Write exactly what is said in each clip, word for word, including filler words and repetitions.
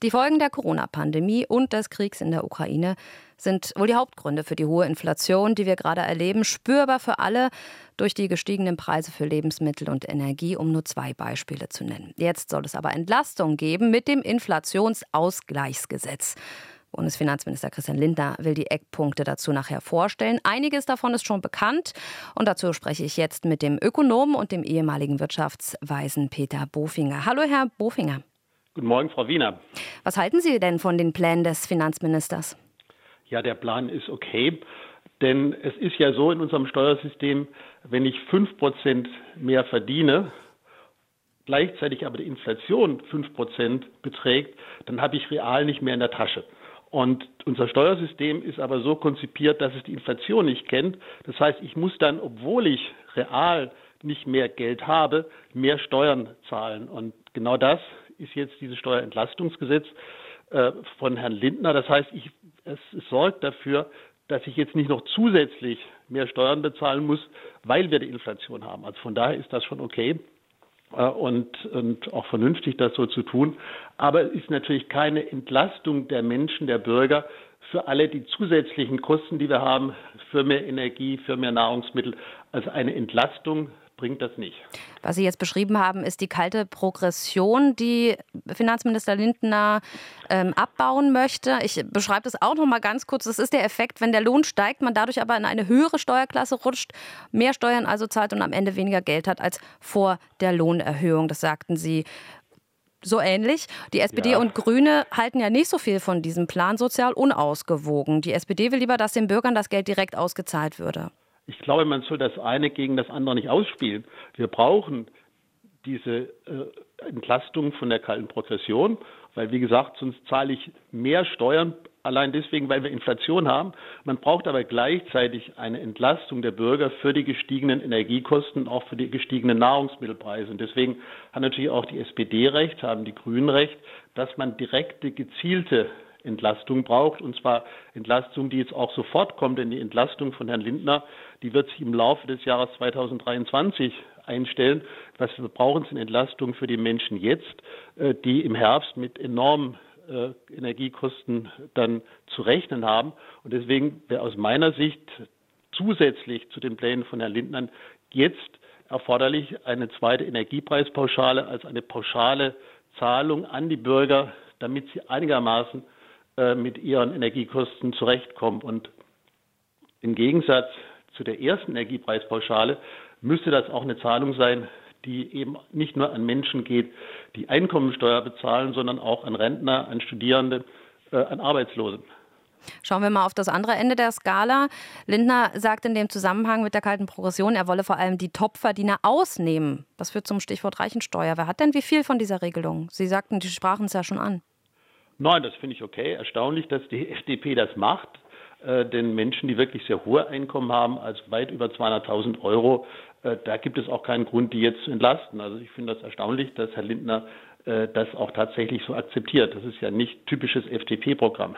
Die Folgen der Corona-Pandemie und des Kriegs in der Ukraine sind wohl die Hauptgründe für die hohe Inflation, die wir gerade erleben. Spürbar für alle durch die gestiegenen Preise für Lebensmittel und Energie, um nur zwei Beispiele zu nennen. Jetzt soll es aber Entlastung geben mit dem Inflationsausgleichsgesetz. Bundesfinanzminister Christian Lindner will die Eckpunkte dazu nachher vorstellen. Einiges davon ist schon bekannt und dazu spreche ich jetzt mit dem Ökonomen und dem ehemaligen Wirtschaftsweisen Peter Bofinger. Hallo, Herr Bofinger. Guten Morgen, Frau Wiener. Was halten Sie denn von den Plänen des Finanzministers? Ja, der Plan ist okay, denn es ist ja so in unserem Steuersystem, wenn ich fünf Prozent mehr verdiene, gleichzeitig aber die Inflation fünf Prozent beträgt, dann habe ich real nicht mehr in der Tasche. Und unser Steuersystem ist aber so konzipiert, dass es die Inflation nicht kennt. Das heißt, ich muss dann, obwohl ich real nicht mehr Geld habe, mehr Steuern zahlen. Und genau das ist jetzt dieses Steuerentlastungsgesetz äh, von Herrn Lindner. Das heißt, ich, es, es sorgt dafür, dass ich jetzt nicht noch zusätzlich mehr Steuern bezahlen muss, weil wir die Inflation haben. Also von daher ist das schon okay. Und, und auch vernünftig, das so zu tun. Aber es ist natürlich keine Entlastung der Menschen, der Bürger für alle die zusätzlichen Kosten, die wir haben, für mehr Energie, für mehr Nahrungsmittel. Also eine Entlastung bringt das nicht. Was Sie jetzt beschrieben haben, ist die kalte Progression, die Finanzminister Lindner ähm, abbauen möchte. Ich beschreibe das auch noch mal ganz kurz. Das ist der Effekt, wenn der Lohn steigt, man dadurch aber in eine höhere Steuerklasse rutscht, mehr Steuern also zahlt und am Ende weniger Geld hat als vor der Lohnerhöhung. Das sagten Sie so ähnlich. Die S P D ja. und Grüne halten ja nicht so viel von diesem Plan, sozial unausgewogen. Die S P D will lieber, dass den Bürgern das Geld direkt ausgezahlt würde. Ich glaube, man soll das eine gegen das andere nicht ausspielen. Wir brauchen diese äh, Entlastung von der kalten Progression, weil, wie gesagt, sonst zahle ich mehr Steuern, allein deswegen, weil wir Inflation haben. Man braucht aber gleichzeitig eine Entlastung der Bürger für die gestiegenen Energiekosten, auch für die gestiegenen Nahrungsmittelpreise. Und deswegen hat natürlich auch die S P D recht, haben die Grünen recht, dass man direkte, gezielte Entlastung braucht, und zwar Entlastung, die jetzt auch sofort kommt, denn die Entlastung von Herrn Lindner, die wird sich im Laufe des Jahres zweitausenddreiundzwanzig einstellen. Was wir brauchen, sind Entlastungen für die Menschen jetzt, die im Herbst mit enormen äh, Energiekosten dann zu rechnen haben. Und deswegen wäre aus meiner Sicht zusätzlich zu den Plänen von Herrn Lindner jetzt erforderlich eine zweite Energiepreispauschale, also eine pauschale Zahlung an die Bürger, damit sie einigermaßen mit ihren Energiekosten zurechtkommen. Und im Gegensatz zu der ersten Energiepreispauschale müsste das auch eine Zahlung sein, die eben nicht nur an Menschen geht, die Einkommensteuer bezahlen, sondern auch an Rentner, an Studierende, äh, an Arbeitslose. Schauen wir mal auf das andere Ende der Skala. Lindner sagt in dem Zusammenhang mit der kalten Progression, er wolle vor allem die Topverdiener ausnehmen. Das führt zum Stichwort Reichensteuer. Wer hat denn wie viel von dieser Regelung? Sie sagten, die sprachen es ja schon an. Nein, das finde ich okay. Erstaunlich, dass die F D P das macht. Äh, denn Menschen, die wirklich sehr hohe Einkommen haben, also weit über zweihunderttausend Euro, äh, da gibt es auch keinen Grund, die jetzt zu entlasten. Also ich finde das erstaunlich, dass Herr Lindner äh, das auch tatsächlich so akzeptiert. Das ist ja nicht typisches F D P-Programm.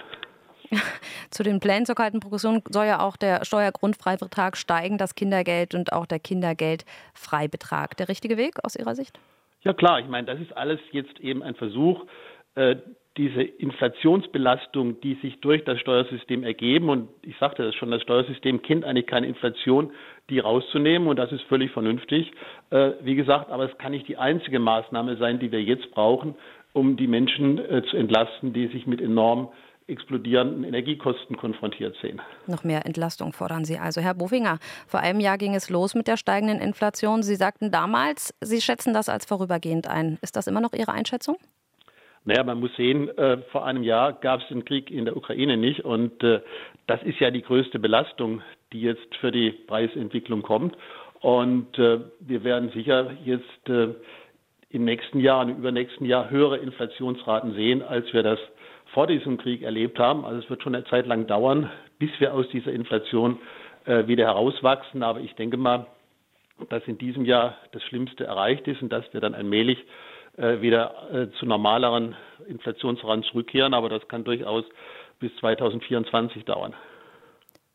Zu den Plänen zur kalten Progression soll ja auch der Steuergrundfreibetrag steigen, das Kindergeld und auch der Kindergeldfreibetrag. Der richtige Weg aus Ihrer Sicht? Ja klar, ich meine, das ist alles jetzt eben ein Versuch, äh, diese Inflationsbelastung, die sich durch das Steuersystem ergeben, und ich sagte das schon, das Steuersystem kennt eigentlich keine Inflation, die rauszunehmen, und das ist völlig vernünftig. Äh, wie gesagt, aber es kann nicht die einzige Maßnahme sein, die wir jetzt brauchen, um die Menschen äh, zu entlasten, die sich mit enorm explodierenden Energiekosten konfrontiert sehen. Noch mehr Entlastung fordern Sie also. Herr Bofinger, vor einem Jahr ging es los mit der steigenden Inflation. Sie sagten damals, Sie schätzen das als vorübergehend ein. Ist das immer noch Ihre Einschätzung? Naja, man muss sehen, äh, vor einem Jahr gab es den Krieg in der Ukraine nicht, und äh, das ist ja die größte Belastung, die jetzt für die Preisentwicklung kommt. Und äh, wir werden sicher jetzt äh, im nächsten Jahr und im übernächsten Jahr höhere Inflationsraten sehen, als wir das vor diesem Krieg erlebt haben. Also es wird schon eine Zeit lang dauern, bis wir aus dieser Inflation äh, wieder herauswachsen. Aber ich denke mal, dass in diesem Jahr das Schlimmste erreicht ist und dass wir dann allmählich wieder äh, zu normaleren Inflationsraten zurückkehren, aber das kann durchaus bis zweitausendvierundzwanzig dauern.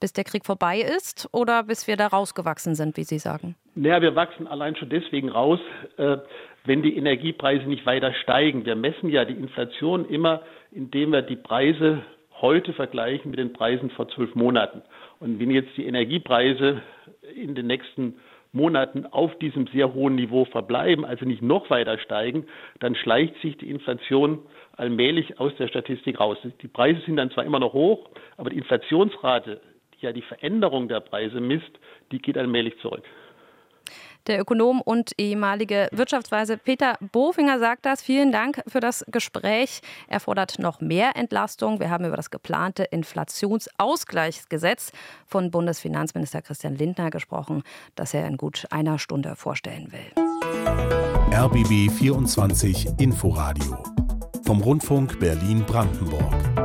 Bis der Krieg vorbei ist oder bis wir da rausgewachsen sind, wie Sie sagen? Naja, wir wachsen allein schon deswegen raus, äh, wenn die Energiepreise nicht weiter steigen. Wir messen ja die Inflation immer, indem wir die Preise heute vergleichen mit den Preisen vor zwölf Monaten. Und wenn jetzt die Energiepreise in den nächsten Monaten auf diesem sehr hohen Niveau verbleiben, also nicht noch weiter steigen, dann schleicht sich die Inflation allmählich aus der Statistik raus. Die Preise sind dann zwar immer noch hoch, aber die Inflationsrate, die ja die Veränderung der Preise misst, die geht allmählich zurück. Der Ökonom und ehemalige Wirtschaftsweise Peter Bofinger sagt das. Vielen Dank für das Gespräch. Er fordert noch mehr Entlastung. Wir haben über das geplante Inflationsausgleichsgesetz von Bundesfinanzminister Christian Lindner gesprochen, das er in gut einer Stunde vorstellen will. R B B vierundzwanzig Inforadio vom Rundfunk Berlin-Brandenburg.